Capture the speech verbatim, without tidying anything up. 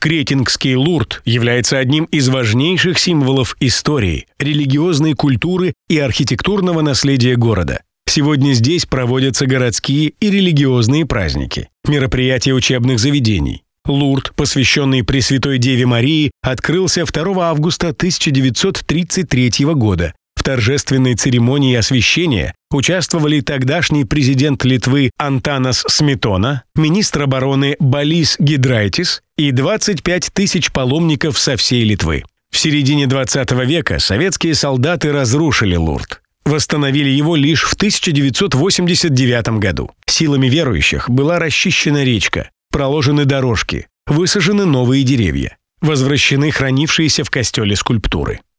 Кретингский Лурд является одним из важнейших символов истории, религиозной культуры и архитектурного наследия города. Сегодня здесь проводятся городские и религиозные праздники, мероприятия учебных заведений. Лурд, посвященный Пресвятой Деве Марии, открылся второго августа тысяча девятьсот тридцать третьего года. В торжественной церемонии освящения участвовали тогдашний президент Литвы Антанас Сметона, министр обороны Балис Гидрайтис и двадцать пять тысяч паломников со всей Литвы. В середине двадцатого века советские солдаты разрушили Лурд. Восстановили его лишь в тысяча девятьсот восемьдесят девятом году. Силами верующих была расчищена речка, проложены дорожки, высажены новые деревья, возвращены хранившиеся в костеле скульптуры.